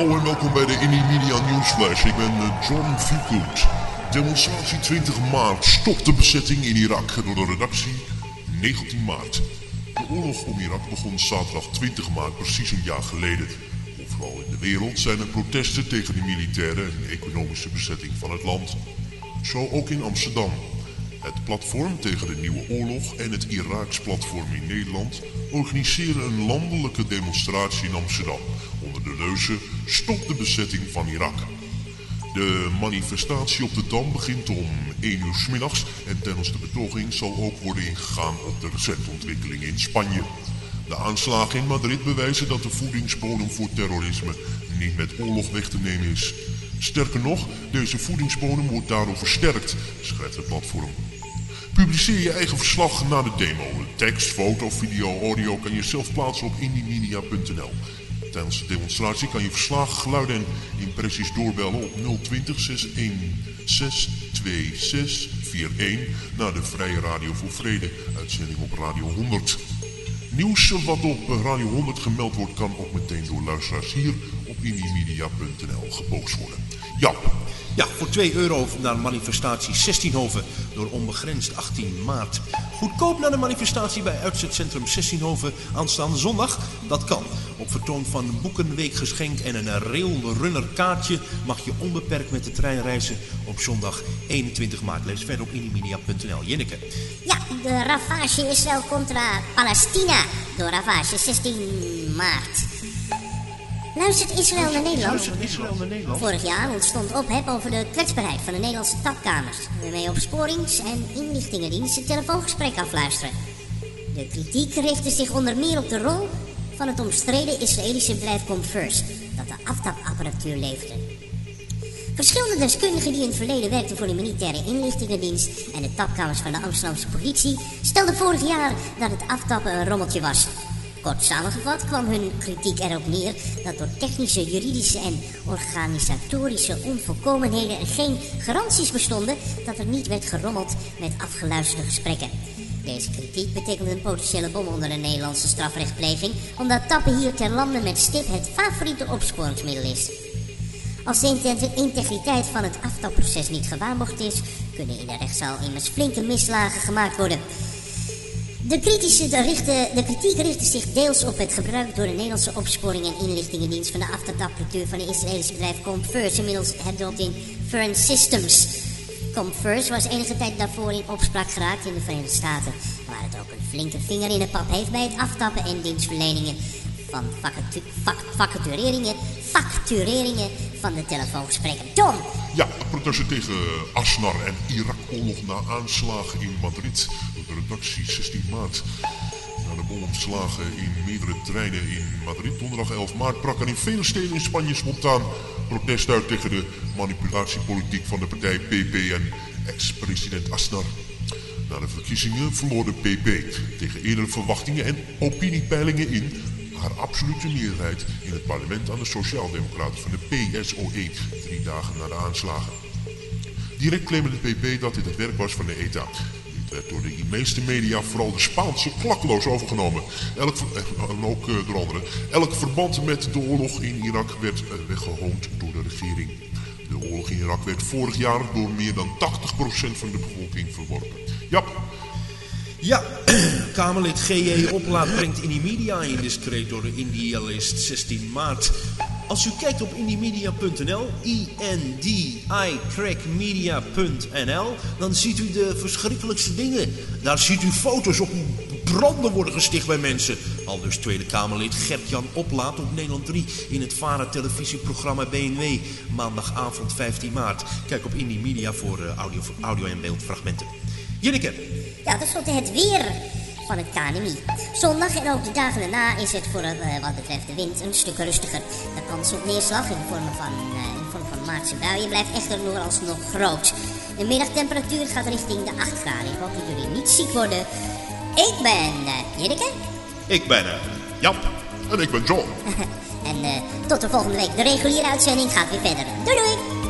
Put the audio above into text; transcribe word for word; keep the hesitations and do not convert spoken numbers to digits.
hallo en welkom bij de Inimedia Newsflash. Ik ben uh, John Fieldgood. Demonstratie twintig maart. Stop de bezetting in Irak. Door de redactie negentien maart. De oorlog om Irak begon zaterdag twintig maart, precies een jaar geleden. Overal in de wereld zijn er protesten tegen de militaire en economische bezetting van het land. Zo ook in Amsterdam. Het platform tegen de nieuwe oorlog en het Iraaks platform in Nederland organiseren een landelijke demonstratie in Amsterdam onder de leuze Stop de bezetting van Irak. De manifestatie op de Dam begint om één uur 's middags en tijdens de betoging zal ook worden ingegaan op de recente ontwikkelingen in Spanje. De aanslagen in Madrid bewijzen dat de voedingsbodem voor terrorisme niet met oorlog weg te nemen is. Sterker nog, deze voedingsbodem wordt daardoor versterkt, schrijft het platform. Publiceer je eigen verslag na de demo. Tekst, foto, video, audio kan je zelf plaatsen op inimedia punt n l. Tijdens de demonstratie kan je verslagen, geluiden en impressies doorbellen op nul twintig zes een zes twee zes vier een naar de Vrije Radio voor Vrede, uitzending op Radio honderd. Nieuws wat op Radio honderd gemeld wordt kan ook meteen door luisteraars hier op inimedia punt n l gepost worden. Ja. Ja, voor twee euro naar de manifestatie Zestienhoven door Onbegrensd achttien maart. Goedkoop naar de manifestatie bij uitzetcentrum Zestienhoven aanstaande zondag? Dat kan. Op vertoon van een boekenweekgeschenk en een railrunner kaartje mag je onbeperkt met de trein reizen op zondag eenentwintig maart. Lees verder op inimedia punt n l. Jinneke. Ja, de ravage Israël contra Palestina door ravage zestien maart. Luistert Israël naar Nederland? Luistert Israël naar Nederland? Vorig jaar ontstond ophef over de kwetsbaarheid van de Nederlandse tapkamers, waarmee opsporings- en inlichtingendiensten telefoongesprekken afluisteren. De kritiek richtte zich onder meer op de rol van het omstreden Israëlische bedrijf Comfirst, dat de aftapapparatuur leverde. Verschillende deskundigen die in het verleden werkten voor de militaire inlichtingendienst en de tapkamers van de Amsterdamse politie stelden vorig jaar dat het aftappen een rommeltje was. Kort samengevat kwam hun kritiek erop neer dat door technische, juridische en organisatorische onvolkomenheden er geen garanties bestonden dat er niet werd gerommeld met afgeluisterde gesprekken. Deze kritiek betekent een potentiële bom onder de Nederlandse strafrechtpleging, omdat tappen hier ter lande met stip het favoriete opsporingsmiddel is. Als de integriteit van het aftapproces niet gewaarborgd is, kunnen in de rechtszaal immers flinke misslagen gemaakt worden. De, kritische, de, richte, de kritiek richtte zich deels op het gebruik door de Nederlandse opsporing- en inlichtingendienst van de aftapapparatuur van de Israëlische bedrijf Comfirst, inmiddels herdoopt in Fern Systems. Comfirst was enige tijd daarvoor in opspraak geraakt in de Verenigde Staten, waar het ook een flinke vinger in de pap heeft bij het aftappen en dienstverleningen van vacatu vac vacatureringen, factureringen van de telefoongesprekken. Tom! Ja, protesten tegen Aznar en Irak-oorlog na aanslagen in Madrid door de redactie zestien maart. Na de bomopslagen in meerdere treinen in Madrid donderdag elf maart brak er in vele steden in Spanje spontaan protest uit tegen de manipulatiepolitiek van de partij P P en ex-president Aznar. Na de verkiezingen verloor de P P tegen eerdere verwachtingen en opiniepeilingen in haar absolute meerderheid in het parlement aan de Sociaaldemocraten van de P S O E, drie dagen na de aanslagen. Direct claimde de P P dat dit het werk was van de E T A. Dit werd door de meeste media, vooral de Spaanse, klakkeloos overgenomen. Elk, en ook uh, door anderen. Elk verband met de oorlog in Irak werd uh, weggehoond door de regering. De oorlog in Irak werd vorig jaar door meer dan tachtig procent van de bevolking verworpen. Ja. Ja, Kamerlid G J Oplaat brengt Inimedia indiscreet door de Indialist zestien maart. Als u kijkt op inimedia punt n l, I N D I crack media punt n l, dan ziet u de verschrikkelijkste dingen. Daar ziet u foto's op branden worden gesticht bij mensen. Al dus Tweede Kamerlid Gert-Jan Oplaat op Nederland drie in het VARA televisieprogramma B N W, maandagavond vijftien maart. Kijk op Inimedia voor uh, audio, audio en beeldfragmenten. Jinneke. Ja, tenslotte het weer van het K N M I. Zondag en ook de dagen daarna is het voor uh, wat betreft de wind een stuk rustiger. De kans op neerslag in vorm van, uh, in vorm van maartse buien blijft echter vooralsnog groot. De middagtemperatuur gaat richting de acht graden. Ik hoop dat jullie niet ziek worden. Ik ben uh, Jinneke. Ik ben uh, Jap. En ik ben John. En uh, tot de volgende week. De reguliere uitzending gaat weer verder. Doei doei!